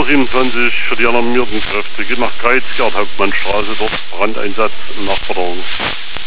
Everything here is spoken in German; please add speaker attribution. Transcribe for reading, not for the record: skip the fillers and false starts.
Speaker 1: 27 für die alarmierten Kräfte. Geht nach Greiz, Gerd-Hauptmann-Straße, dort Brandeinsatz und Nachforderung.